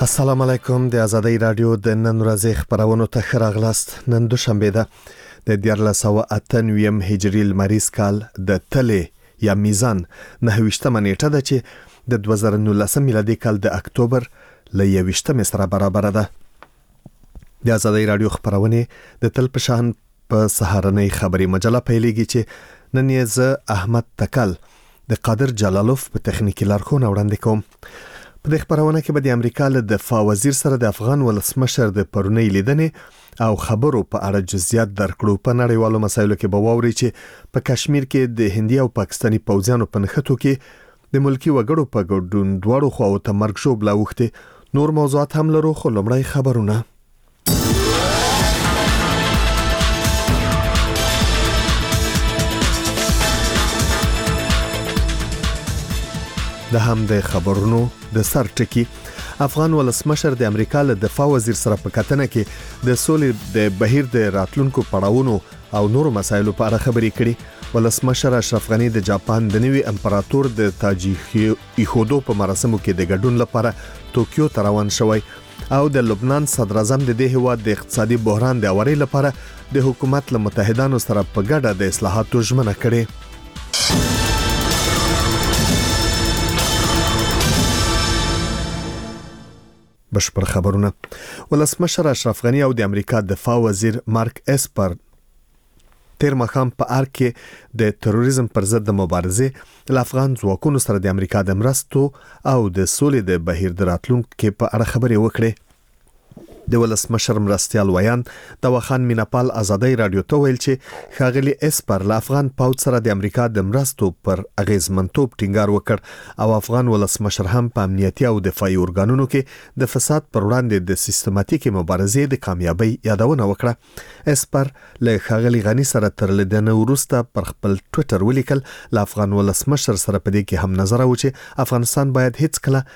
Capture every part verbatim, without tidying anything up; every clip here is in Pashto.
السلام علیکم. د آزادۍ رادیو د نن ورځې خبرونو ته ښه راغلاست. نن دوشنبه ده د دیارلس سوه اته نوي هجري لمریز کال د تلې یا میزان نهه ویشتمه نیټه ده چې د دوه زره نولس میلادي کال د اکتوبر له یو ویشتمې سره برابر ده. د آزادۍ رادیو خبرونه د تل په شان په سهارنۍ خبري مجله پیلېږي چې نن یې زه احمد تکل د قادر جلالوف په تخنیکی لارښوونه وړاندې کوم. په دې خبرونه کې به د امریکا له دفاع وزیر سره د افغان ولسمشر د پرونی لیدنې او خبرو په اړه جزئیات درکړو. په نړیوالو مسایلو کې به واوري چې په کشمیر کې د هندي او پاکستاني پوځیانو په نښتو کې د ملکی وګړو په ګډون دواړو خواو ته مرګ ژوبله اوښتې. نور موضوعات هم لرو، خو لومړی خبرونه. د هم د خبرونو د سر ټکی. افغان ولسمشر د امریکا له دفاع وزیر سره په کتنه کې د سولې د بهیر د راتلونکو پړاوونو او نورو مسایلو په اړه خبرې کړي. ولسمشر اشرف غنی د جاپان د نوي امپراتور د تاج ایښودو په مراسمو کې د ګډون لپاره توکیو ته روان شوی او د لبنان صدر اعظم د دې هیواد د اقتصادي بحران د اوري لپاره د حکومت له متحدانو سره په ګډه د اصلاحاتو ژمنه کړې. بشپړ خبرونه. ولسمشر اشرف غنی او د امریکا دفاع وزیر مارک اسپر تیر مخام په ارګ کې د تروریزم پر ضد د مبارزې له افغان ځواکونو سره د امریکا د مرستو او د سولې د بهیر د راتلونکو په اړه خبرې وکړې. د ولسمشر مرستیال ویان د وخان میناپال آزادۍ رادیو ته ویل چې ښاغلي اسپر له افغان پوځ سره د امریکا د مرستو پر اغیزمنتوب ټینګار وکړ او افغان ولسمشر هم په امنیتي او دفاعي ارګانونو کې د فساد پر وړاندې د سیستماتیکي مبارزې د کامیابی یادونه وکړه. اسپر له ښاغلي غنی سره تر لیدنې وروسته پر خپل ټوئیټر ولیکل له افغان ولسمشر سره په دې کې هم نظر و چې افغانستان باید هیڅ کله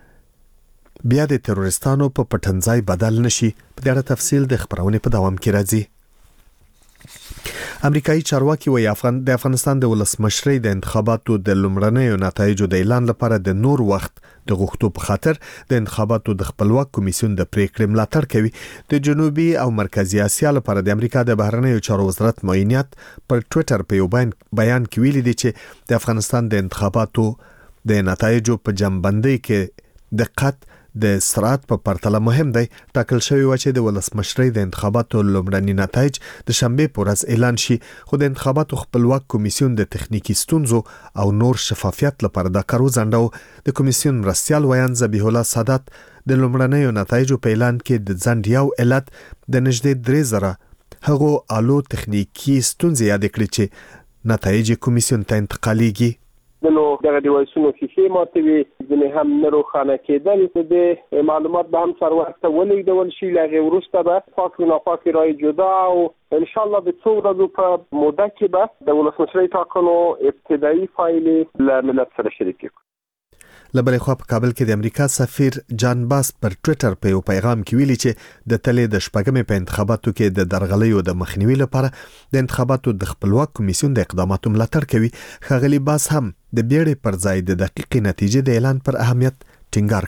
بیا د تروریستانو په پټنځای بدل نشي. په دې اړه تفصیل د خبرونې په دوام کې راځي. امریکایي چارواکي وايي افغان د افغانستان د ولسمشرۍ د انتخاباتو د لومړنیو نتایجو د اعلان لپاره د نور وخت د غوښتو په خاطر د انتخاباتو د خپلواک کمیسیون د پریکړې ملاتړ کوي. د جنوبي او مرکزی اسیا لپاره د امریکا د بهرنیو چارو وزارت معاونیت پر ټوئیټر په یو بیان کې ویلي دی چې د افغانستان د انتخاباتو د نتایجو په جمعبندۍ کې دقت د سرعت په پرتله مهم دی. ټاکل شوی و چې د ولسمشرۍ د انتخاباتو لومړني نتایج د شنبه په ورځ اعلان شي، خو د انتخاباتو خپلواک کمیسیون د تخنیکی ستونزو او نور شفافیت لپاره د کارو ځنډو. د کمیسیون مرستیال ویان ذبیح الله سادات د لومړنیو نتایجو په اعلان کې د ځنډ یو علت د نږدې درې زره هغو آلو تخنیکی ستونزې یاد کړې چې نتایج کمیسیون ته انتقالیږي. نو دغه ډیوایسونو شیشې ماتوي، ځینې هم نه روښانه کېدل. د معلومات به هم سرور ته ولېږدول شي، له هغې وروسته به پاک و ناپاکې رایې جدا او انشاءالله د څو ورځو په موده کې به د ولسمشرۍ ټاکنو ابتدایي پایلې له ملت سره شریکې کړو. له بلې خوا په کابل کې د امریکا سفیر جان باس پر ټوئیټر په یو پیغام کې ویلي چې د تلې د شپږمې په انتخاباتو کې د درغلیو د مخنیوي لپاره د انتخاباتو د خپلواک کمیسیون د اقداماتو ملاتړ کوي. ښاغلي باس هم د بیړې پر ځای د دقیقې نتیجې د اعلان پر اهمیت ټینګار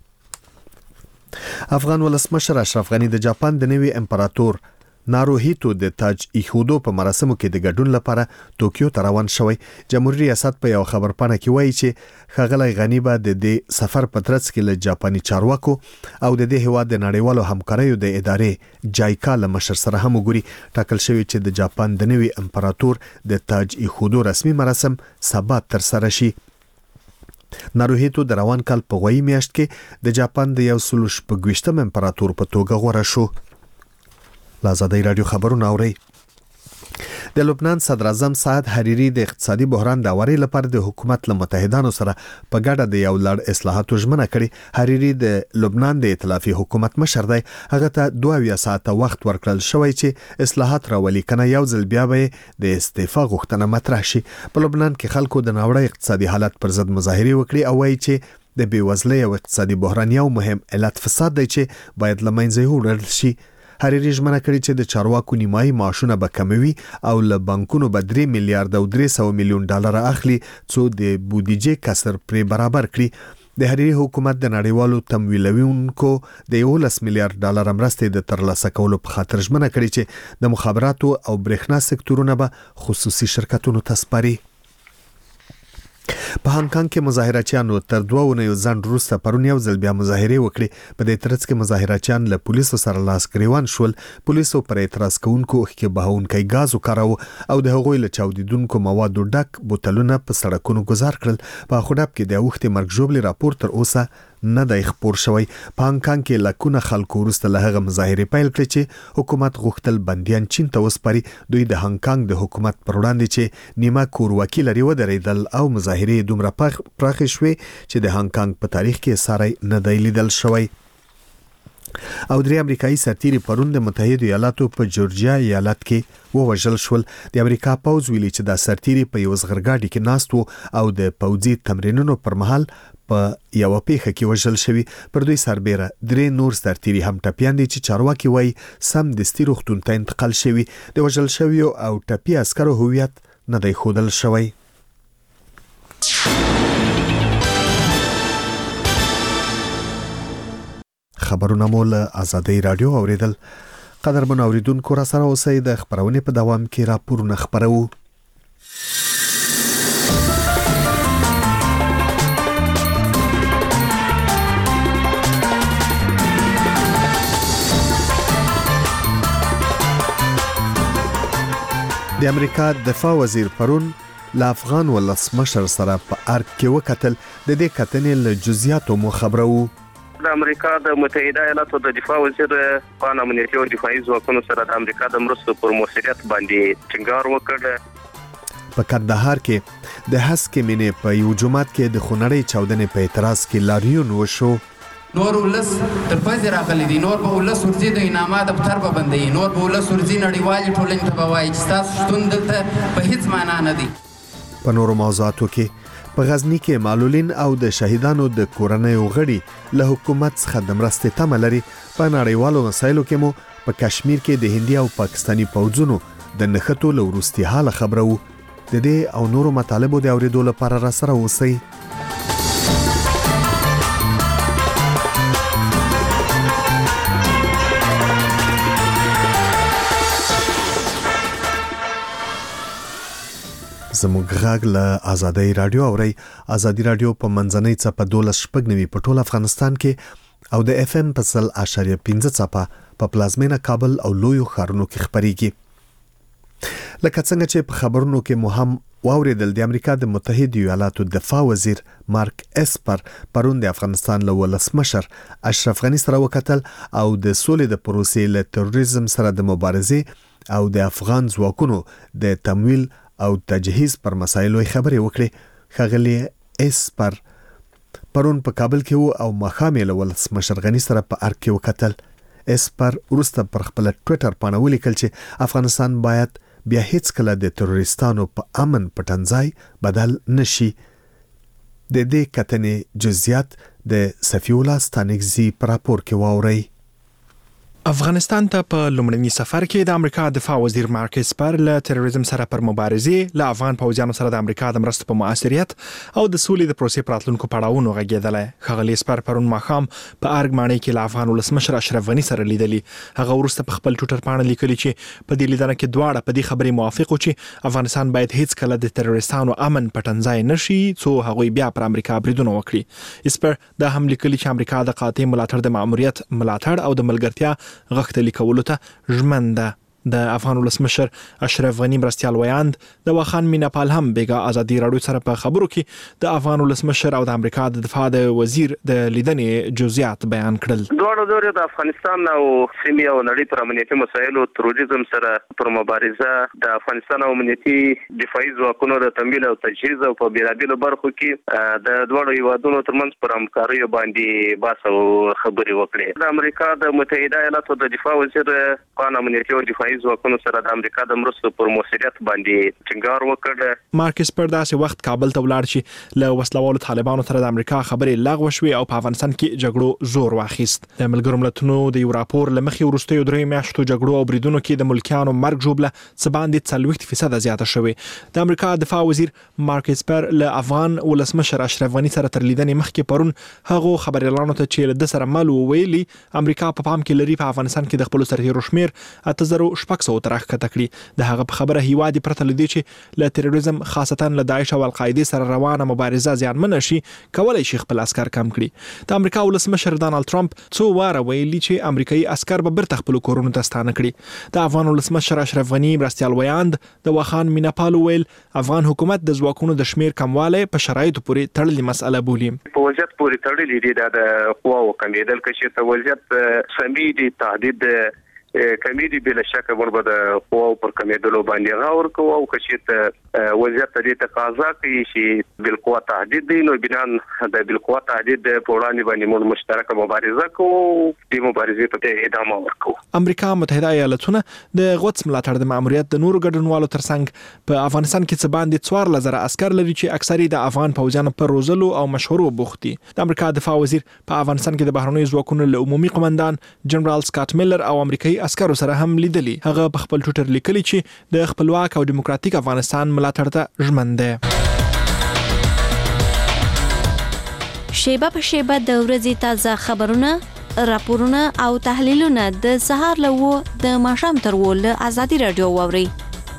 کړی. افغان ولسمشر اشرف غنی د جاپان د نوي امپراتور ناروهیتو د تاج ایښودو په مراسمو کې د ګډون لپاره توکیو ته روان شوی. جمهوریت ریاست په یو خبرپاڼه کې وایي چې ښاغلی غنی به د دې سفر په ترڅ کې له جاپاني چارواکو او د دې هیواد د نړیوالو همکاریو د ادارې جایکا له مشر سره هم وګوري. ټاکل شوی چې د جاپان د نوي امپراتور د تاج ایښودو رسمي مراسم سبا تر سره شي. ناروهیتو د روان کال په غوي میاشت کې د جاپان د یو سل شپږویشتم امپراتور په توګه غوره شو. آزادۍ رادیو خبرونه اورئ. د لبنان صدر اعظم سعد حریری د اقتصادي بحران د اوري لپاره د حکومت له متحدانو سره په ګډه د یو لړ اصلاحاتو ژمنه کړې. حریری د لبنان د ائتلافي حکومت مشر دی. هغه ته دوه اویا ساعته وخت ورکړل شوی چې اصلاحات راولي، کنه یو ځل بیا به د استعفا غوښتنه مطرح شي. په لبنان کې خلکو د ناوړه اقتصادي حالت پر ضد مظاهرې وکړي او وایي چې د بیوزلۍ او اقتصادي بحران یو مهم علت فساد دی چې باید له منځه یوړل شي. حریری ژمنه کړې چې د چارواکو نیمایي معاشونه به کموي او له بانکونو به درې میلیارډ او درې سوه میلیون ډالر اخلي څو د بودیجې کسر پرې برابر کړي. د حریری حکومت د نړیوالو تمویلونکو د یولس میلیارډ ډالر مرستې د ترلاسه کولو په خاطر ژمنه کړې چې د مخابراتو او برېښنا سکتورونه به خصوصي شرکتونو ته سپاري. په هانګ کانګ کې مظاهراتچیانو تر دوه اونیو ځنډ وروسته پرون یو ځل بیا مظاهرې وکړې. په دې ترڅ کې مظاهراتچیان له پولیسو سره لاس ګریوان شول. پولیسو پر اعتراض کوونکو اوښکې بهونکی ګاز وکاراوه او د هغوی له چاودیدونکو موادو ډک بوتلونه په سړکونو ګذار کړل. په اخوډاب کې د اوښتې مرګ ژوبلې راپور تر اوسه نه دی خپور شوی. په هانګ کانګ کې لکونه خلکو وروسته له هغه مظاهرې پیل کړې چې حکومت غوښتل بندیان چین ته وسپاري. دوی د هانګ کانګ د حکومت پر وړاندې چې نیمه کورواکي لري ودرېدل او مظاهرې دومره پراخې شوې چې د هانګ کانګ په تاریخ کې ساری نه دی لیدل شوی. او درې امریکایي سرتیري پرون د متحده ایالاتو په جورجیا ایالت کې ووژل شول. د امریکا پوځ ویلي چې دا سرتیري په یو زغرګاډي کې ناست وو او د پوځي تمرینونو پر مهال په یو پیښه کې وژل شوی. پر دوی سربېره درې نور سرتیري هم ټپیان دي چې چارواکي وایي سم دستي روغتون ته انتقال شوی. د وژل شویو او ټپي عسکرو هویت نه دی ښودل شوی. خبرونه مو له آزادۍ رادیو اوریدل. قدرمن اوریدونکو را سره اوسئ. د خبرونې په دوام کې راپورونه خبرو. د امریکا دفاع وزیر پرون له افغان ولسمشر سره په ارګ کې وکتل. د دې کتنې له جزئیاتو مو خبرو. د امریکا د متحده ایالاتو د دفاع وزیر په امنیتي او دفاعي ځواکونو سره د امریکا د مرستو پر موثریت باندې ټینګار وکړ. په کندهار کې د هسکې مینې په یو جومات کې د خونړۍ چاودنې په اعتراض کې لاریون وشو. نور ولس تر پځې راغلي دي. نور به ولس ورځي د انعامات دفتر به بندوي. نور به ولس ورځي نړیوالې ټولنې ته به وایي چې ستاسو شتون دلته په هیڅ معنا نه دی. په نورو موضوعاتو کې په غزنی کې معلولین او د شهیدانو د کورنیو غړي له حکومت څخه د مرستې تمه لري. په نړیوالو مسایلو کې مو په کشمیر کې د هندي او پاکستاني پوځونو د نښتو له وروستي حاله خبرو. د دې او نورو مطالبو د اوریدو لپاره را سره اوسئ. زموږ غږ له آزادۍ رادیو اوري. آزادۍ رادیو په منځنۍ څپه دولس شپږ نوي په ټول افغانستان کې او د اف ام په سل اشاریه پنځه څپه په پلازمینه کابل او لویو ښارونو کې خبريږي. لکه څنګه چې په خبرونو کې مو هم واوریدل، د امریکا د متحده ایالاتو دفاع وزیر مارک اسپر پرون د افغانستان له ولسمشر اشرف غنی سره وکتل او د سولې د پروسې له تروریزم سره د مبارزې او د افغان ځواکونو د تمویل او تجهیز پر مسایلو خبرې وکړي. ښاغلی اسپر پرون په کابل کې وو او مخامې له ولسمشر غنی سره په ارګ کې وکتل. اسپر وروسته پر خپل ټویټر باندې ولیکل چې افغانستان باید بیا هیڅ کله د تروریستانو په امن پټنځای بدل نشي. د دې کتنې جزئیات د صفی الله ستانکزي په راپور کې واورئ. افغانستان ته په لومړني سفر کې د امریکا دفاع وزیر مارک اسپر له تروریزم سره پر مبارزې له افغان پوځیانو سره د امریکا د مرستو په مؤثریت او د سولې د پروسې پراتلونکو پړاوونو غږېدلی. ښاغلی اسپر پرون ماښام په ارګ ماڼۍ کې له افغان ولسمشر اشرف غنی سره لیدلی. هغه وروسته په خپل ټویټر باندې لیکلي چې په دې لیدنه کې دواړه په دې خبرې موافق وو چې افغانستان باید هیڅ کله د تروریستانو امن پټنځای نشي څو هغوی بیا پر امریکا بریدونه وکړي. اسپر دا هم لیکلي چې امریکا د قاطع ملاتړ د ماموریت ملاتړ او د ملګرتیا غښتلي کولو ته ژمن ده. د افغان ولسمشر اشرف غنی مرستیال ویاند د واخان میناپال هم بیګا آزادۍ راډیو سره په خبرو کې د افغان ولسمشر او د امریکا د دفاع د وزیر د لیدنې جزئیات بیان کړل. دواړو دورې د افغانستان او سیمې او نړۍ پر امنیتي مسایلو تروریزم سره پر مبارزه د افغانستان او امنیتي دفاعي ځواکونو د تمویل او تجهیز او په بیلابیلو برخو کې د دواړو هیوادونو ترمنځ پر همکاریو باندې بحث او خبرې وکړې. د امریکا د متحده ایالاتو د دفاع وزیر په امنیتي او دفاعي دفاعي ځواکونو سره د امریکا د مرستو پر موثریت باندې ټینګار وکړ. مارک اسپر داسې وخت کابل ته ولاړ چې له وسلوالو طالبانو سره د امریکا خبرې لغوه شوې او په افغانستان کې جګړو زور واخیست. د ملګرو ملتونو د یو راپور لمخې وروستیو درې میاشتو جګړو او بریدونو کې د ملکیانو مرګ ژوبله څه باندې څلوېښت فیصد زیاته شوې. د امریکا دفاع وزیر مارک اسپر له افغان ولسمشر اشرف غنی سره تر لیدنې مخکې پرون هغه خبريالانو ته چې د سره مل ویلي امریکا په پام کې لري په افغانستان کې د خپل سرتیرو شمیر اته زره شپږ سوه تر راښکته کړي. د هغه په خبره هیواد پرته لدی چې له تروریزم خاصتا له داعش او القاعده سره روانه مبارزه زیانمن شي کولای شي خپل عسكر کم کړي. د امریکا ولسمشر ډانلډ ټرمپ څو واره ویلي چې امریکایي عسكر به برته خپل کورونو ته ستانه کړي. د افغان ولسمشر اشرف غنی مرستيال ویاند د واخان میناپال ویل افغان حکومت د ځواکونو د شمیر کمواله په شرایطو پورې تړلې مسله بولي. په وضعیت پورې تړلې دي د قواو کمیدل کې چې وضعیت سمي دي تهدید کمیدي بل شک وربه د قواو پر کمیدلو باندې غور کوو او چې وضعیت د تقاضا کوي چې بل قوا تهدید دي نو بنان د بل قوا تهدید په وړاندې باندې موږ مشترکه مبارزه کوو د مبارزې په ادامه ورکوو. امریکا متحده ایالاتونه د غوڅ ملاتړ د ماموریت د نورو ګډونوالو ترڅنګ په افغانستان کې څه باندې څوار لزر عسكر لري چې اکثري د افغان پوځیانو پر روزلو او مشورو بوختي. د امریکا دفاع وزیر په افغانستان کې د بهرنیو ځواکونو له عمومي قومندان جنرال سکاټ میلر او امریکایي عسکرو سره هم لیدلی. هغه په خپل ټوئیټر لیکلی چې د خپلواک او دیموکراتیک افغانستان ملاتړ ته ژمن دی. شیبه په شیبه د ورځې تازه خبرونه، راپورونه او تحلیلونه د سهار له و د ماښام تر و له ازادي رادیو واوري.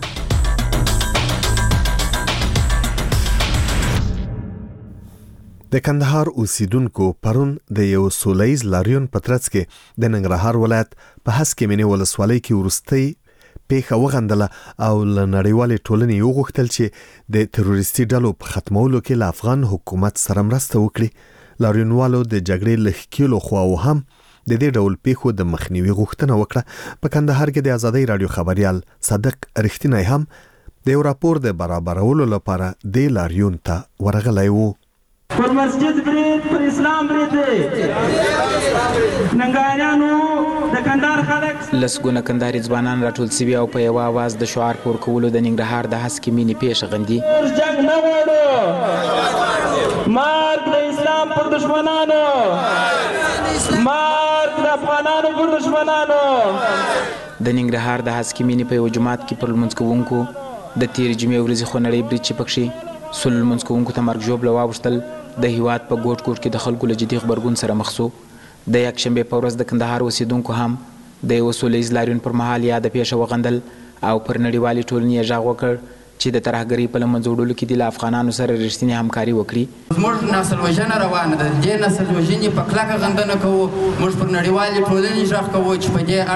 د کندهار اوسیدونکو پرون د یو سولهییز لاریون په ترڅ کې د ننګرهار ولایت په هسکې مینې ولسوالۍ کې ورستۍ پیښه وغندله او له نړیوالې ټولنې وغوښتل چې د تروریستي ډلو په ختمولو کې له افغان حکومت سره مرسته وکړي. لاریونوالو د جګړې له ښکېلو خواو هم د دې ډول پیښو د مخنیوي غوښتنه وکړه. په کندهار کې د ازادۍ رادیو خبريال صادق رښتینی هم د یو راپور د برابرولو لپاره د لاریون ته ورغلی و. پر مسجد برید، پر اسلام برید دی. ننګاریانو د کندهار خلک لسګونه کندهاري ځوانان راټول سوي او په یو आवाज د شعار پور کولو د ننګرهار د هسکې مینې پیښه غندي. جنگ نه غواړو، مرګ د اسلام پر دشمنانو، مرګ د افغانانو پر دشمنانو. د ننګرهار د هسکې مینې په یو جماعت کې پر لمونځ کوونکو د تېرې جمعې ورځې خونړی برید چې پکښې سل لمونځ کوونکو ته مرګ ژوبله واوښتل د هیواد په ګوټ ګوټ کې د خلکو له جدي غبرګون سره مخ سو. د یکشنبې په ورځ د کندهار اوسیدونکو هم د یو سولیز لاریون پر مهال یاده پیښه وغندل او پر نړیوالې ټولنې یې غږ وکړ چې د ترهګرۍ په له منځه وړلو کې د له افغانانو سره رښتینې همکاري وکړي. موږ نسل وژنه روانه ده، دې نسل وژنې په کلکه غندنه کوو. موږ پر نړیوالې ټولنې غږ کوو چې په دې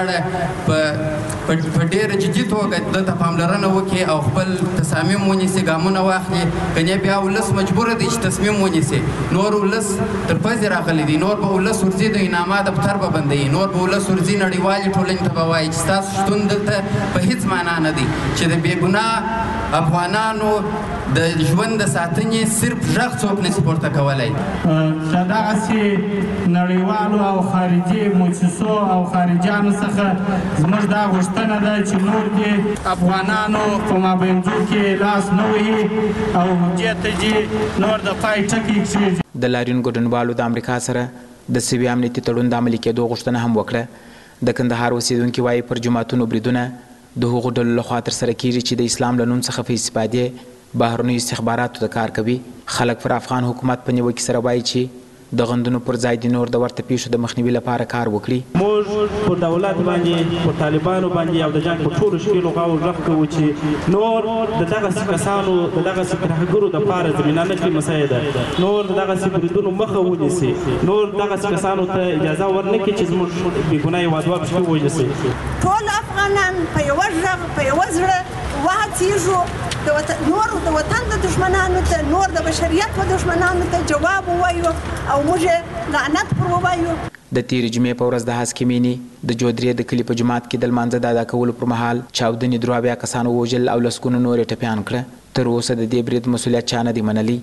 اړه په ډېره جدي توګه دلته پاملرنه وکړي او خپل تصامیم ونیسي، ګامونه واخلي. کنې بیا ولس مجبوره دی چې تصمیم ونیسي. نور ولس تر پزې راغلی دی، نور به ولس ورځي د انعامات دفتر به بندوي، نور به ولس ورځي نړیوالې ټولنې ته به وایي چې ستاسو شتون دلته په هیڅ معنا نه دی، چې د بې ګناه افغانانو د ژوند د ساتنې صرف غږ څوک نشي پورته کولی. چې دغسې نړیوالو او خارجي مؤسسو او خارجیانو څخه زموږ دا غوښتنه ده چې نور دې افغانانو په مابینځو کې لاس نه وهي او دې ته دې نور د پای ټکی کښېږدي. د لاریون ګډونوالو د امریکا سره د سوي امنیتي تړون د عملي کېدو غوښتنه هم وکړه. د کندهار اوسیدونکي وایي پر جوماتونو بریدونه د هغو ډلو لخوا ترسره کیږي چې د اسلام له نوم څخه په استفادې بهرنیو استخباراتو ته کار کوي. خلک پر افغان حکومت په نیوکې سره وایي چې د غندونو پر ځای د نور د ورته پیښو د مخنیوي لپاره کار وکړي. موږ په دولت باندې، په طالبانو باندې او د جنګ په ټولو شکلو غاو غږ کوو چې نور د دغسې کسانو د دغسې ترهګرو دپاره زمینه نه کړي مسایده، نور د دغسې بریدونو مخه ونیسي، نور دغسې کسانو ته اجازه ورنکړي چې زموږ بې ګناه هېوادوال پکې ووژل. ټول افغانان په یوه غږ په یوه زړه وهڅېږو نور د وطن د دشمنانو ته، نور د بشریت په دشمنانو ته جواب ووایو او موږ لعنت پر ووایو. د تېرې جمعې په ورځ د هسکې مینې د جودرې د کلي په جومات کې د لمانځه د ادا کولو پر مهال چاودنې درې اویا کسانو ووژل او لسګونو نور یې ټپیان کړه. تر اوسه د دې برید مسؤلیت چا نه دی منلی.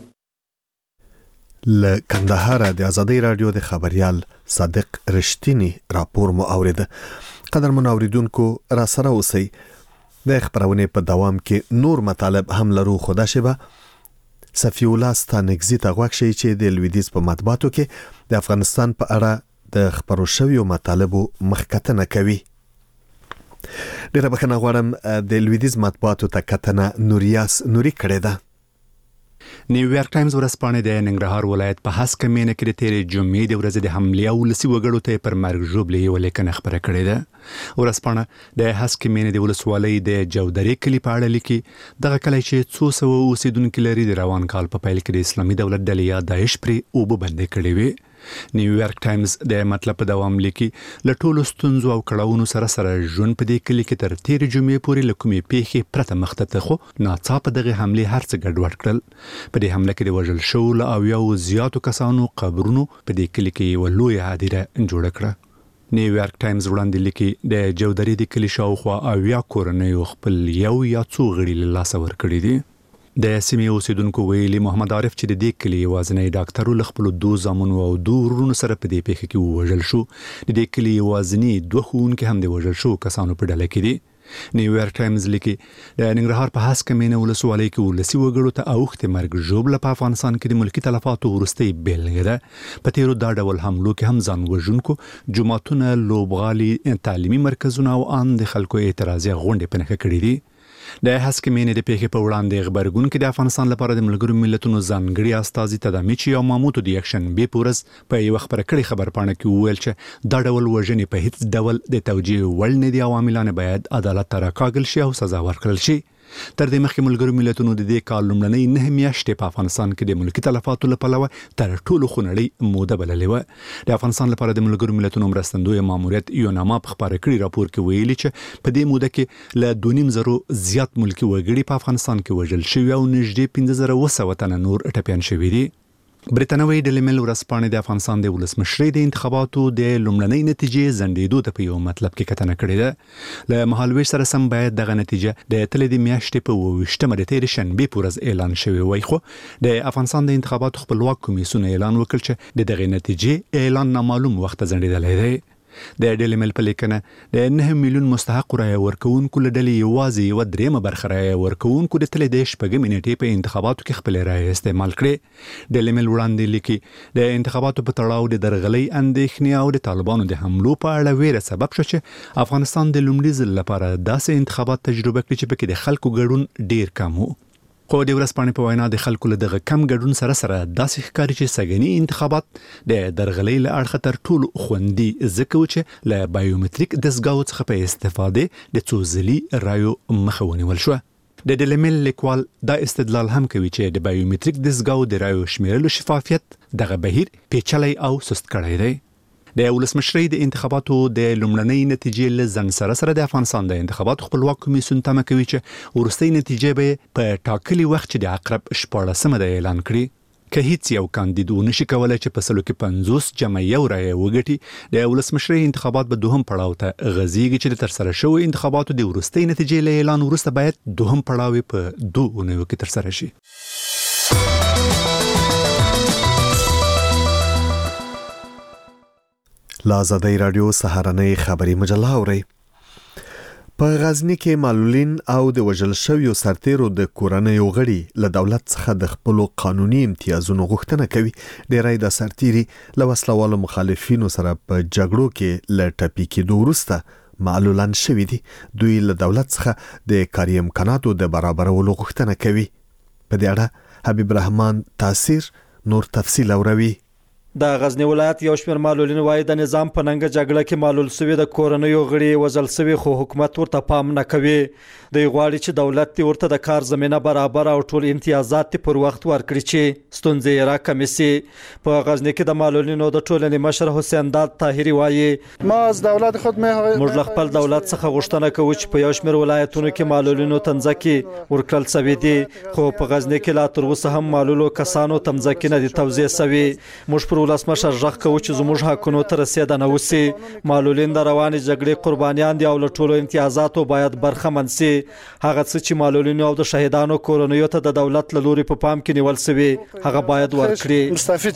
له کندهار د ازادۍ رادیو د خبريال صادق رښتینی راپور مو اوریده. قدرمن اوریدونکو را سره اوسئ. د خبرونه په دوام کې نور مطالب هم لرو. خدا شبه صفی الله ستانګزی ته غوښی چې د لویدیز په مطبوعاتو کې د افغانستان په اړه د خبرو شویو مطالبو مخکتنه کوي. ډیره بخښنه غواړم د لویدیز مطبوعاتو ته کتنه نوریاس نوري کړې ده. نیویارک ټایمز ورځپاڼه د ننګرهار ولایت په هسک مینه کې د تیرې جمعې د ورځې د حملې او لسی وګړو ته پر مرګ ژوبلې یو لیکنه خبره کړې ده. ورځپاڼه د هسک مینه د ولسوالۍ د جودرې کلی په اړه لیکي دغه کلی چې څو سوه اوسیدونکو لري د روان کال په پیل کې د اسلامي دولت ډلې یا داعش پرې اوبه بندې کړې وې. نیویارک ټایمز د مطلب په دوام لیکي له ټولو ستونزو او کړاوونو سره سره ژوند په دې کلی کې تر تیرې جمعې پورې له کومې پیښې پرته مخته ته خو ناڅاپه دغه حملې هر څه ګډوډ کړل. په دې حمله کې د وژل شوو له اویاو زیاتو کسانو قبرونو په دې کلی کې یوه لویه هدیره جوړه کړه. نیویارک ټایمز وړاندې لیکي د جودرې د کلي شاوخوا اویا کورنیو خپل یو یا څو غړي له لاسه ورکړي دي. د سیمې اوسیدونکو ویلي محمد عارف چې د دې کلي یوازینی ډاکټر له خپلو دوه زامنو او دوه ورونو سره په دې پیښه کې ووژل شو. د دې کلي یوازینی دوه ښوونکي هم د وژل شوو کسانو په ډله کې دي. نیویارک ټایمز لیکي د ننګرهار په هسک مینه ولسوالۍ کې ولسي وګړو ته اوښتې مرګ ژوبله په افغانستان کې د ملکي تلفاتو وروستۍ بیلګه ده. په تیرو دا ډول حملو کې هم ځان وژونکو جوماتونه، لوبغالي، تعلیمي مرکزونه او ان د خلکو اعتراضي غونډې په نښه کړي دي. د هسک مینه د پیښې په وړاندې خبرګون کې د افغانستان لپاره د ملګرو ملتونو ځانګړي استازي تدامیچي او ماموتو د یکشن بې پورز په یو خبره کړي خبرپاڼه کې وویل چې دا ډول وژنې په هیڅ ډول د توجیه وړ نه دي او عاملان باید عدالت ته راکاږل شي او سزا ورکړل شي. تر دې مخکې ملګرو ملتونو د دې کال لومړنۍ نه میاشتې په افغانستان کې د ملکي تلفاتو له پلوه تر ټولو خونړۍ موده بللې وه. د افغانستان لپاره د ملګرو ملتونو مرستندوی ماموریت یوناما په خپاره کړي راپور کې ویلي چې په دې موده کې له دوه نیم زرو زیات ملکي وګړي په افغانستان کې وژل شوي او نږدې پنځه زره اووه سوه تنه نور ټپیان شوي دي. برتانوي ډیلی میل ورځپاڼه د افغانستان د ولسمشرۍ د انتخاباتو د لومړنۍ نتیجې ځنډېدو ته په یو مطلب کې کتنه کړې ده. له مهالویش سره سم باید دغه نتیجه د اتلې د میاشتې په اووه ویشتمه د تېرې شنبې په ورځ اعلان شوې وای، خو د افغانستان د انتخاباتو خپلواک کمیسیون اعلان وکړ چې د دغې نتیجې اعلان نامعلوم وخت ځنډېدلی دی. د ډیلی میل په لیکنه د نه میلیون مستحق رایه ورکوونکو له ډلې یوازې یوه درېیمه برخه رایه ورکوونکو د تلې د شپږمې نیټې په انتخاباتو کې خپلې رایې استعمال کړې. ډیلی میل وړاندې لیکي د انتخاباتو په تړاو د درغلۍ اندېښنې او د طالبانو د حملو په اړه ویره سبب شو چې افغانستان د لومړي ځل لپاره داسې انتخابات تجربه کړي چې پکې د خلکو ګډون ډیر کم و. خو د ورځپاڼې په وینا د خلکو له دغه کم ګډون سره سره داسې ښکاري چې سږني انتخابات د درغلۍ له اړخه تر ټولو خوندي ځکه و چې له بایومتریک دستګاو څخه په استفادې د څو ځلي رایو مخه ونیول شوه. د ډیلی میل لیکوال دا استدلال هم کوي چې د بایومتریک دستګاو د رایو شمیرلو شفافیت دغه بهیر پیچلی او سست کړی دی. د ولسمشرۍ د انتخاباتو د لومړنۍ نتیجې له ځنډ سره سره د افغانستان د انتخاباتو خپلواک کمیسیون تمه کوي چې وروستۍ نتیجې به په ټاکلي وخت چې د عقرب شپاړلسمه ده اعلان کړي. که هیڅ یو کاندید ونشي کولی چې په سلو کې پنځوس جمع یو رایه وګټي، د ولسمشرۍ انتخابات به دوهم پړاو ته غځېږي چې د ترسره شویو انتخاباتو د وروستۍ نتیجې له اعلان وروسته باید دوهم پړاو په دوه اونیو کې ترسره شي. لا آزادۍ راډیو سهارنۍ خبري مجله اورئ. په غزني کې معلولین او د وژل شویو سرتیرو د کورنیو غړي له دولت څخه د خپلو قانوني امتیازونو غوښتنه کوي. ډیری د سرتیري له وسلوالو مخالفینو سره په جګړو کې له ټپي کېدو وروسته معلولان شوي دي. دوی له دولت څخه د کاري امکاناتو د برابرولو غوښتنه کوي. په دې اړه حبیب رحمان تاثیر نور تفصیل اوروي. د غزنی ولایت یو شمېر معلولین وایي د نظام په ننګه جګړه کې معلول سوي د کورنیو غړي وژل سوي، خو حکومت ورته پام نه کوي. دوی غواړي چې دولت دې ورته د کار زمینه برابر او ټول امتیازات پر وخت ورکړي چې ستونزې یې راکمې سي. په غزنی کې د معلولینو د ټولنې مشر حسین داد طاهري وایي ما از دولت خود موږ له خپل دولت څخه غوښتنه کوو چې په یو شمېر ولایتونو کې معلولینو ته مځکې ورکړل سوي دي، خو په غزنی کې لا تر اوسه هم معلولو کسانو ته مځکې نه دي توزیع سوي. موږ ولسمشر ژغ کوو چې زموږ حقونو ته رسیدنه وسي. معلولین د روانې جګړې قربانیان دي او له ټولو امتیازاتو باید برخمن سي. هغه څه چې معلولینو او د شهیدانو کورنیو ته د دولت له لوري په پام کې نیول سوي هغه باید ورکړي.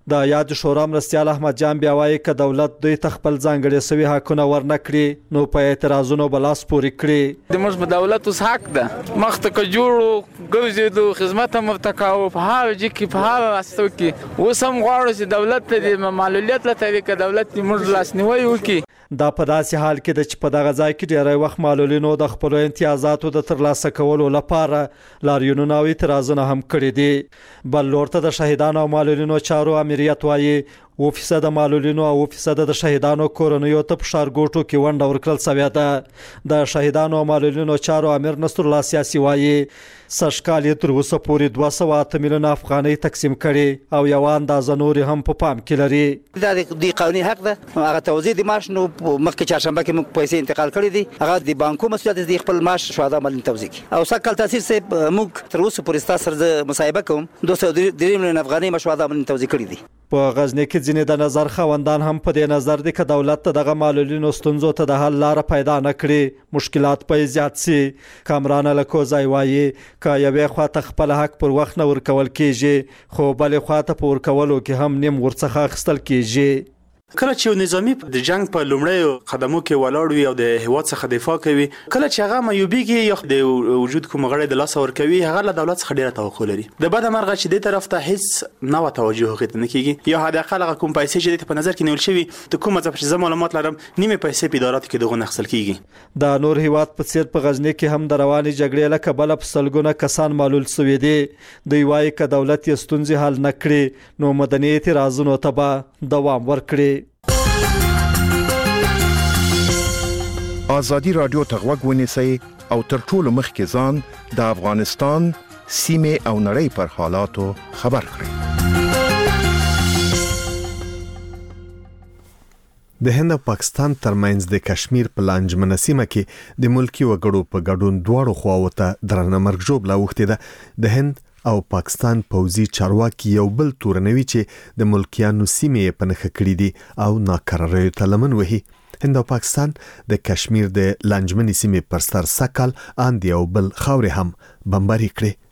د یاد شورا مرستیال احمد جان بیا وایي ک دولت دوی تخپل ځانګړي سوي حقونه ورنکړي نو په اعتراضونو بلاس پوری کړي د موږ په دولت اوس حق ده مخته ک جوړو ګوزیدو خدمت هم تکاو په هغه چې کې په هغه واسطو کې اوس هم غواړو چې دولت ته معلولیت لته ک دولت موږ لاسنیوي وکړي دا په داسې حال کې د چې په دغه ځای کې ډېری وخت معلولینو د خپلو امتیازاتو د ترلاسه کولو لپاره لاریونونه او اعتراضونه هم کړي دي بل لور ته د شهیدانو او معلولینو چارو امریت وایي و فیصد معلولینو او فیصد د شهیدانو کورنیو ته په ښارګوټو کې ونډه ورکړل شوې ده د شهیدانو او معلولینو چارو امیر نصر الله سیاسي وایي سږکال یې تر اوسه پورې دوه سوه اته میلیونه افغانۍ تقسیم کړي او یوه اندازه نورې هم په پام کې لري دا د قانوني حق ده هغه توزیع د معاش نو مخکې چهارشنبه کې موږ پیسې انتقال کړي دي هغه د بانکو مسؤلیت دی خپل معاش شهدا مالي توزیع او سږکال تاثیر سه موږ تر اوسه پورې ستاسو سره مصاحبه کوم دوه سوه درې میلیونه افغانۍ مشهدا مالي توزیع کړي دي په غزنی کې ځینې د نظر خوندان هم په دې نظر دي چې دولت ته دغه معلولینو ستونزو ته د حل لار پیدا نه کړي مشکلات په زیات سي کامران لکوزای وایي ک یوې خواته خپل حق پر وخت نه ورکول کیږي خو بلې خواته په ورکولو کې هم نیم ورڅخه اخیستل کیږي کله چې نظامی د جنگ په لومړی قدمو کې ولاړ وي او د هیواد څخه دفاع کوي کله چې هغه مایوبیږي یا د وجود کوم غړي د لاس ور کوي هغه له دولت څخه ډیره توقع لري د بده مرغه چې د طرف ته هیڅ نو توجه کوي نه کیږي یا حد اقل کوم پیسې چې په نظر کې نیول شوی ته کومه ځکه چې معلومات لرم نیمه پیسې په ادارات کې دغه نخسل کیږي د نور هیواد په څیر په غزنی کې هم د رواني جګړې له کبله په سلګونه کسان معلول شوي دي دوی وایي ک دولت یې ستونزې حل نه کړي نو مدني اعتراضونو ته به دوام ورکړي آزادی رادیو ته غوږ ونیسئ او تر ټولو مخکې ځان د افغانستان سیمې او نړۍ پر حالاتو خبر کړئ. د هند او پاکستان ترمنځ د کشمیر په لانجمنه سیمه کې د ملکی وګړو په ګډون دواړو خواو ته درنه مرګ ژوبله اوښتې ده. د هند او پاکستان پوځي چارواکي یو بل تورنوي چې د ملکیانو سیمې په نښه کړې دي او ناکراریو ته لمن وهي. هند او پاکستان د کشمیر د لانجمنې سیمې پر سر سکل اند یو بل خاورې هم بمباري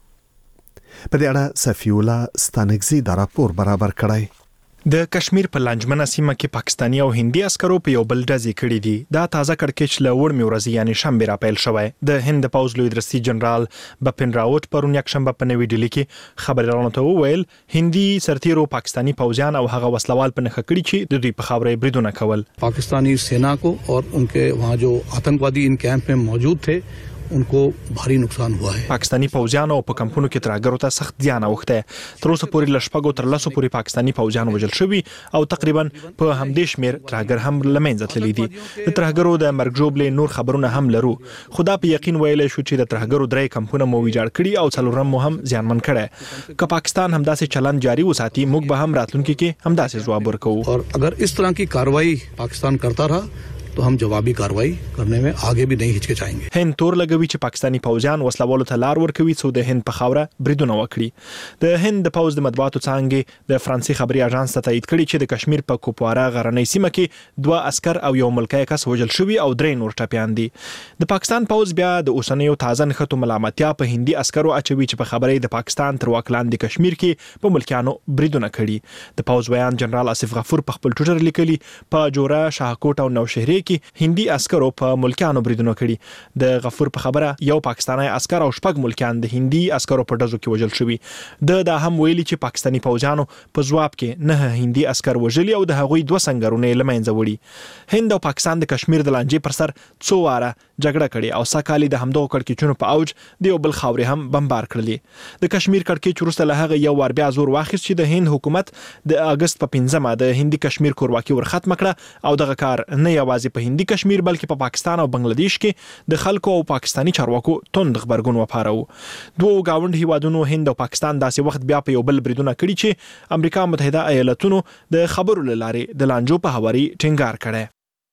کړې. په دې اړه صفی الله ستانکزي دا راپور برابر کړی. د کشمیر په لانجمنه سیمه کې پاکستاني او هندي عسکرو په یو بل ډزې کړې دي. دا تازه کړکېچ له وړمې ورځې یعنې شنبې راپیل شوی. د هند پوځ لوی درستي جنرال بپن راوت پرون یکشنبه په نوې ډیلي کې خبريالانو ته وویل هندي سرتیرو پاکستاني پوځیان او هغه وسلوال په نښه کړي چې د دوی په خاورې بریدونه کول. پاکستانی सेना को और उनके वहां जो आतंकवादी इन कैंप में मौजूद थे उनको भारी नुकसान हुआ है. پاکستانی پوځیانو په کمپونو کې ترهګرو ته سخت زیان اوښته. تر اوسه پورې لشپګو تر لاسو پورې پاکستانی پوځیان وژل شوي او تقریبا په همدې شمیر ترهګر هم لمنځه تللي دي. د ترهګرو د مرګ ژوبلې نور خبرونه هم لرو. خدا په یقین ویلای شو چې د ترهګرو درې کمپونه مو ویجاړ کړي او څلورم مو هم زیانمن کړي. که پاکستان همداسې چلند جاری وساتي موږ به هم راتلونکي کې همداسې ځواب ورکوو. और अगर इस तरह की कार्रवाई पाकिस्तान करता रहा तो हम जवाबी कार्रवाई करने में आगे भी नहीं हिचकिचाएंगे. هند تور لګوي چې پاکستانی پوځیان وسلوالو ته لار ورکوي څو د هند په خاوره بریدونه وکړي. د هند د پوځ د مطبوعاتو څانګې د فرانسې خبري اژانس ته تایید کړي چې د کشمیر په کوپوارا غرنۍ سیمه کې دوه عسكر او یو ملکی کس وژل شوي او درې نور ټپیان دي. د پاکستان پوځ بیا د اوسنیو تازه نښتو ملامتیا په هندي عسکرو اچوي چې په خبرې د پاکستان تر واک لاندې کشمیر کې په ملکیانو بریدونه کړي. د پوځ بیان جنرال آصف غفور په خپل ټویټر لیکلي په جوړه شاهکوټ او نوشهرې کې هندي عسکرو په ملکیانو بریدونه کړي. د غفور په خبره یو پاکستانی عسكر او شپږ ملکیان د هندي عسکرو په ډزو کې وژل شوي. د دا هم ویلي چې پاکستانی پوځیانو په ځواب کې نه هندي عسكر وژلي او د هغوی دوه سنگرونه لمنځه وړي. هند او پاکستان د کشمیر د لانجې پر سر څو واره جګړه کړې او ساکالي د همدغو کړکېچونو په اوج د یو بل خاورې هم بمبار کړلې. د کشمیر کړکېچ وروسته له هغه یو وار بیا زور واخیست چې د هند حکومت د اگست په پنځمه د هندي کشمیر کورواکي ورختم کړه او دغه کار نه یوازې په هندي کشمیر بلکې په پاکستان او بنگلاديش کې د خلکو او پاکستانی چارواکو توند خبرګون وپارو. دوه گاوند هیوادونو هند او پاکستان داسې وخت بیا په یو بل بریدونه کړي چې امریکا متحده ایالاتونو د خبرو لارې د لانجو په هواري ټینګار کړي.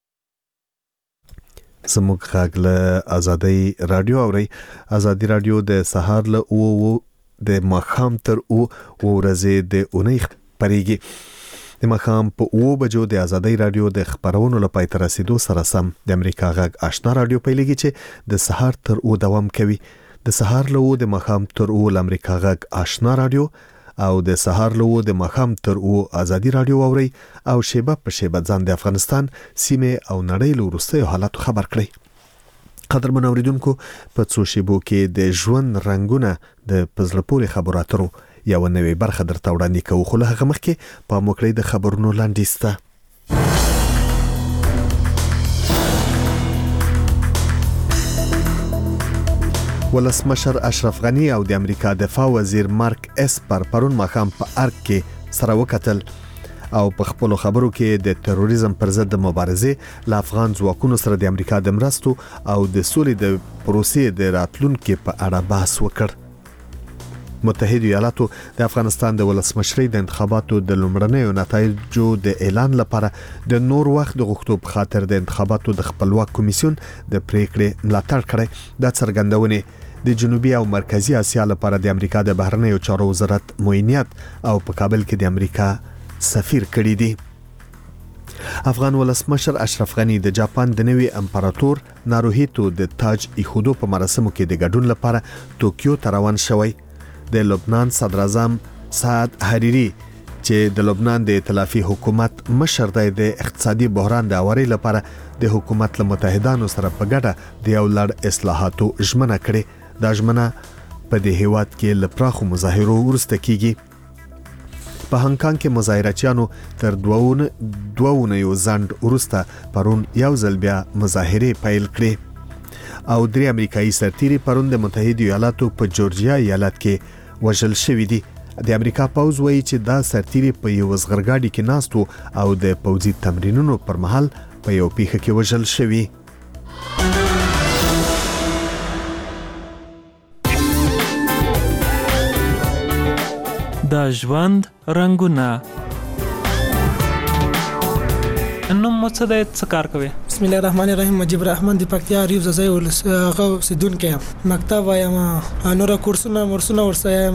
زموږ غږ له ازادي رادیو اوري. ازادي رادیو د سهار له او د ماخام تر او ورځې د اونۍ خبريږي. د مخام په او بجو د ازادي رادیو د خبرونو لپاره تر رسیدو سره سم د امریکا غږ آشنا رادیو پیلېږي چې د سهار تر او دوام کوي. د سهار له او د مخام تر او د امریکا غږ آشنا رادیو او د سهار لو د مخام تر او ازادي رادیو اوري او شیبه په شیبه ځان د افغانستان سیمه او نړۍ له وروستیو حالات خبر کړي. قدر منوریدونکو په څو شیبو کې د ژوند رنگونه د پزلپوري خبراترو یو نوې برخه درته وړاندې کوو، خو له هغه مخکې په موکړې د خبرونو لاندېسته. ولسمشر اشرف غنی او د امریکا دفاع وزیر مارک اسپر پرون ماښام په ارګ کې سره وکتل او په خپل خبرو کې د تروریزم پر ضد مبارزه ل افغان ځواکونو سره د امریکا د مرستو او د سولې د پروسې د راتلونکو په اړه بحث وکړ. متحده ایالاتو د افغانستان د ولسمشرۍ د انتخاباتو د لومړنیو نتایجو د اعلان لپاره د نور وخت د غوښتو په خاطر د انتخاباتو د خپلواک کمیسیون د پریکړې ملاتړ کړی. د څرګندونې د جنوبي او مرکزی اسیا لپاره د امریکا د بهرنیو چارو وزارت معاونیت او په کابل کې د امریکا سفیر کړی دی. افغان ولسمشر اشرف غنی د جاپان د نوي امپراتور ناروهیتو د تاج ایښودو په مراسمو کې د ګډون لپاره ټوکیو ته روان شوی. د لبنان صدر اعظم سعد حریری چې د لبنان د ائتلافي حکومت مشر دی د اقتصادي بحران د اوري لپاره د حکومت له متحدانو سره په ګډه د یو لړ اصلاحاتو ژمنه کړې. دا ژمنه په دې هیواد کې لپراخو مظاهرو ورسته کیږي. په هانګ کانګ کې مظاهرچیانو تر دوونه دوونه یو ځند ورسته پرون یو ځل بیا مظاهره پیل کړې او درې امریکایي سرتیري پرون د متحده ایالاتو په جورجیا ایالت کې وژل شوی دي. د امریکا پوز وایي چې دا سرتیري په یو زغرګاډي کې ناستو او د پوځي تمرینونو پر مهال په یو پیښه کې وژل شوی. د ژوند رنگونه. نو مو څه د څه کار کوي؟ بسم الله الرحمن الرحیم. مجيب الرحمن د پکتیا ریو زای ولس هغه سیدونکو مکتب وایم انور کورسونه مرسونه ورسایم.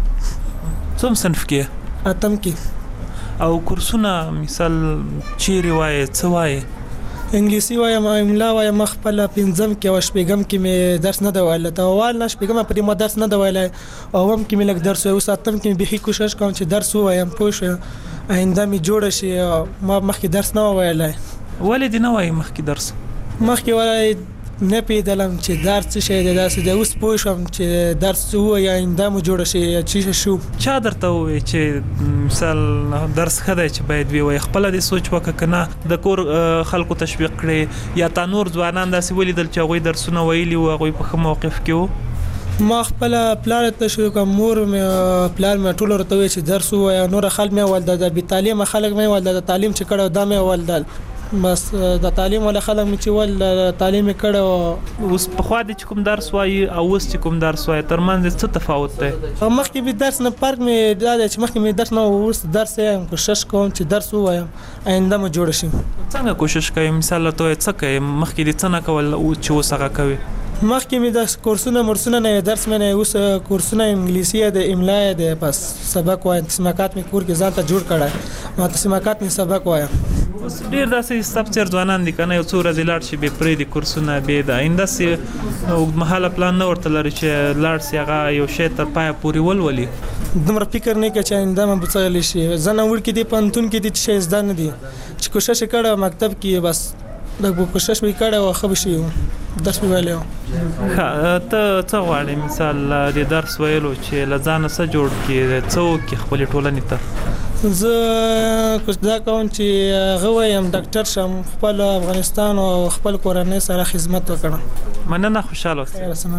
څوم صنف کې؟ اتم کې. او کورسونه مثال چیرې وای څه وای؟ انګلیسي وایم، املا وایم، خپل پنځم کې او شپږم کې مې درس نه دی ویل. ته اول نه شپږم په دې ما درس نه دی ویل او هم کې مې لګ درس وای. اوس اتم کې به کوشش کوم چې درس وایم پوه شم آینده می جوړ شي. ما مخکې درس نه ویل. ولې دې نه وای مخکې درس؟ مخکې وای نه پیدلم چې درس څه شي دی. داسې د اوس پوه شم چې درس وای آینده مو جوړ شي چې شو. چا درته وای چې مثال درس خدای چې باید وی وای خپل د سوچ وکړه کنه د کور خلکو تشویق کړي یا تا نور ځوانان داسې ولیدل چې هغه درسونه ویلي او هغه په موقف کې وو؟ ما خپل پلان ته شروع کوم. مور مې پلان مې ټول ورته وی چې درس وای. نور خلک مې ولدا د بي تعلیم خلک مې ولدا د تعلیم چې کړه دا مې ولدل بس د تعلیم ولا خلک مې چې ول تعلیم کړه. اوس په خوا دي چې کوم درس وای او اوس چې کوم درس وای ترمنځ څه تفاوت دی؟ مخکې به درس نه فرق مې دا چې مخکې مې درس نه اوس درس یې کوشش کوم چې درس وایم آینده مو جوړ شي. څنګه کوشش کوي؟ مثال ته څه کوي؟ مخکې دې څه نه کول او چې اوس هغه کوي؟ مخکې مې د کورسونه مرسونه نه درس مې نه اوس کورسونه انګلیسي د املا د بس سبق وایم. تسمکات مې کور کې ځان ته جوړ کړای. ما تسمکات مې سبق وایم. اوس ډیر داسې سبچر ځوانان دي کنه یو څو ورځې لاړ شي به پرې دي کورسونه به د آینده سي محاله پلان نه ورته لري چې لاړ سي هغه یو شی تر پای پورې ولولي. دومره فکر نه کوي چې آینده مې بچل شي. زنه ور کې دي پنتون کې دي چې زده نه دي چې کوشش کړه مکتب کې بس د کوشش وکړه او خو شي درس ویلو. ته څه غواړې مثال د درس ویلو چې لزانه سره جوړ کې څوک خپل ټولنې ته؟ زه کوم کوم چې غوایم ډاکټر شم خپل افغانستان او خپل کورنۍ سره خدمت وکړم. مننه خوشاله اوسئ.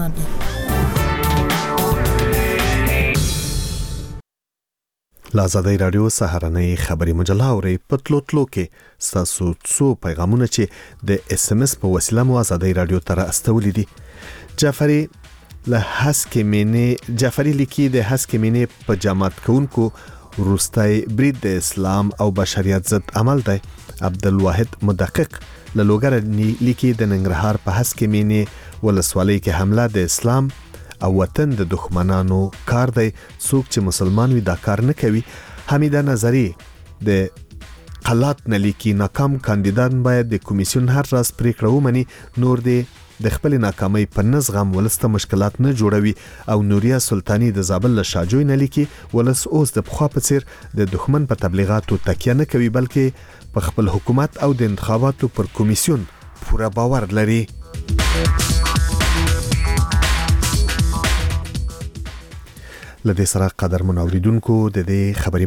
لازادی رادیو سهارنۍ خبري مجله اوري پتلو تلو کې ساسو څو پیغامونه چې د اس ام اس په وسیله مو ازادي رادیو ته راستولې دي. جعفری له هسکې مینه جعفری لیکي د هسکې مینه په جماعت کوونکو روستای برید د اسلام او بشریت ضد عمل دی. عبدالواحد مدقق له لوګر لیکي د ننګرهار په هسکې مینه ولسوالۍ کې حمله د اسلام او وطن د دښمنانو کار دی. څوک چې مسلمان وي دا کار نه کوي. حمیده نظری د قلات نه لیکي ناکام کاندیدان باید د کمیسیون هر راز پریکړه ومني. نور د د خپل ناکامۍ په نزغم ولسته مشکلات نه جوړوي او نوریا سلطانی د زابل له شاجوی نه لیکي ولس اوس د پخوا په څیر د دښمن په تبلیغاتو تکیه نه کوي بلکې په خپل حکومت او د انتخاباتو پر کمیسیون پوره باور لري. لدې سره قدر منوریدونکو د دې خبري